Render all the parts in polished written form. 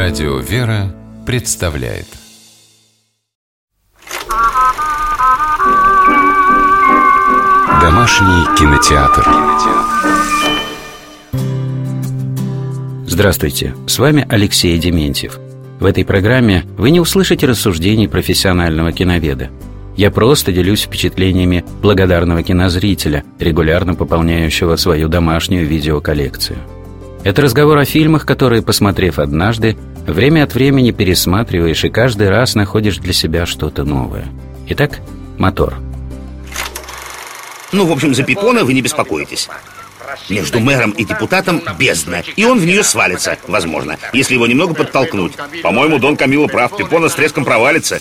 Радио «Вера» представляет Домашний кинотеатр. Здравствуйте, с вами Алексей Дементьев. В этой программе вы не услышите рассуждений профессионального киноведа. Я просто делюсь впечатлениями благодарного кинозрителя, регулярно пополняющего свою домашнюю видеоколлекцию. Это разговор о фильмах, которые, посмотрев однажды, время от времени пересматриваешь и каждый раз находишь для себя что-то новое. Итак, мотор. В общем, за Пепона вы не беспокойтесь. Между мэром и депутатом бездна, и он в нее свалится, возможно, если его немного подтолкнуть. По-моему, Дон Камилло прав, Пепона с треском провалится.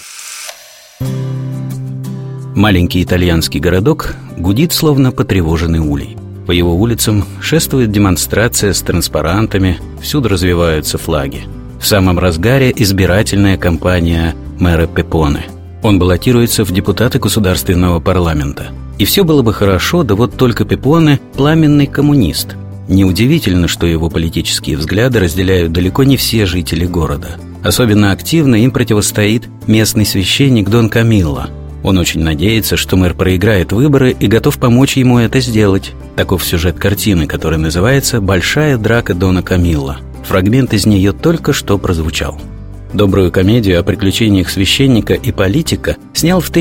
Маленький итальянский городок гудит, словно потревоженный улей. По его улицам шествует демонстрация с транспарантами, всюду развиваются флаги. В самом разгаре избирательная кампания мэра Пепоне. Он баллотируется в депутаты государственного парламента. И все было бы хорошо, да вот только Пепоне – пламенный коммунист. Неудивительно, что его политические взгляды разделяют далеко не все жители города. Особенно активно им противостоит местный священник Дон Камилло. Он очень надеется, что мэр проиграет выборы и готов помочь ему это сделать. Таков сюжет картины, которая называется «Большая драка Дона Камилло». Фрагмент из нее только что прозвучал. Добрую комедию о приключениях священника и политика снял в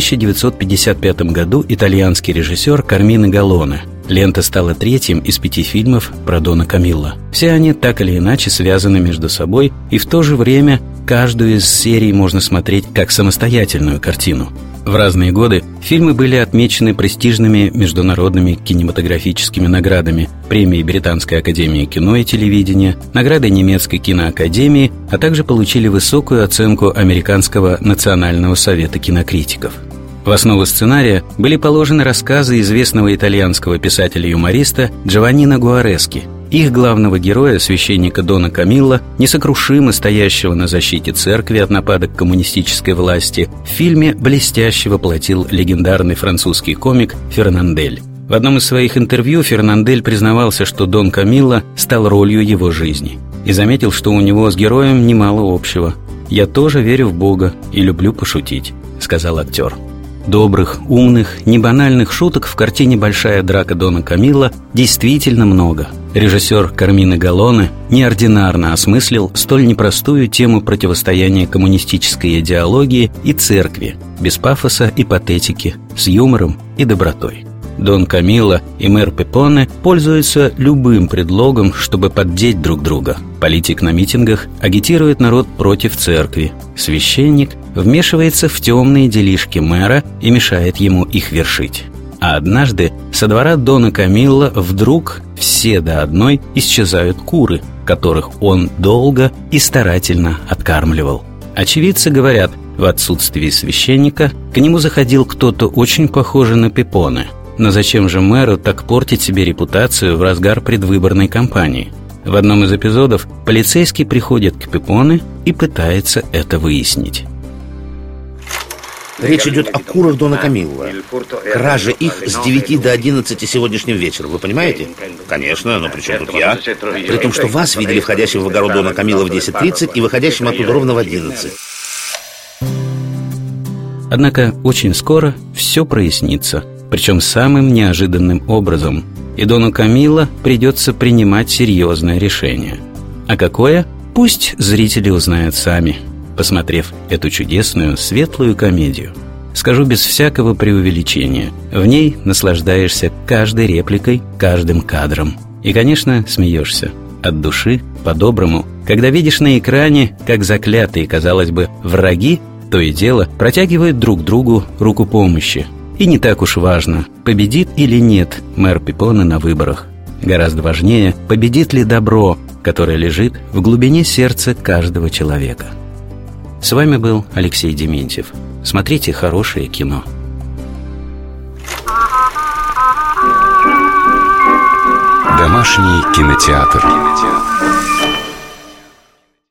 1955 году итальянский режиссер Кармино Галлоне. Лента стала третьим из 5 фильмов про Дона Камилло. Все они так или иначе связаны между собой, и в то же время каждую из серий можно смотреть как самостоятельную картину. В разные годы фильмы были отмечены престижными международными кинематографическими наградами, премией Британской академии кино и телевидения, наградой немецкой киноакадемии, а также получили высокую оценку Американского национального совета кинокритиков. В основу сценария были положены рассказы известного итальянского писателя-юмориста Джованнино Гуарески. Их главного героя, священника Дона Камилло, несокрушимо стоящего на защите церкви от нападок коммунистической власти, в фильме блестяще воплотил легендарный французский комик Фернандель. В одном из своих интервью Фернандель признавался, что Дон Камилло стал ролью его жизни, и заметил, что у него с героем немало общего. «Я тоже верю в Бога и люблю пошутить», — сказал актер. Добрых, умных, небанальных шуток в картине «Большая драка Дона Камилло» действительно много. Режиссер Кармино Галлоне неординарно осмыслил столь непростую тему противостояния коммунистической идеологии и церкви, без пафоса и патетики, с юмором и добротой. Дон Камилло и мэр Пепоне пользуются любым предлогом, чтобы поддеть друг друга. Политик на митингах агитирует народ против церкви. Священник вмешивается в темные делишки мэра и мешает ему их вершить. А однажды со двора Дона Камилло вдруг все до одной исчезают куры, которых он долго и старательно откармливал. Очевидцы говорят, в отсутствии священника к нему заходил кто-то очень похожий на Пепоне. Но зачем же мэру так портить себе репутацию в разгар предвыборной кампании? В одном из эпизодов полицейский приходит к Пепоне и пытается это выяснить. Речь идет о курах Дона Камилло. Кража их с 9 до 11 сегодняшним вечером, вы понимаете? Конечно, но при чем тут я? При том, что вас видели входящим в огород Дона Камилло в 10:30 и выходящим оттуда ровно в 11. Однако очень скоро все прояснится, причем самым неожиданным образом, и Дону Камилло придется принимать серьезное решение. А какое? Пусть зрители узнают сами, посмотрев эту чудесную, светлую комедию. Скажу без всякого преувеличения, в ней наслаждаешься каждой репликой, каждым кадром. И, конечно, смеешься от души, по-доброму, когда видишь на экране, как заклятые, казалось бы, враги то и дело протягивают друг другу руку помощи. И не так уж важно, победит или нет мэр Пепоне на выборах. Гораздо важнее, победит ли добро, которое лежит в глубине сердца каждого человека. С вами был Алексей Дементьев. Смотрите хорошее кино. Домашний кинотеатр.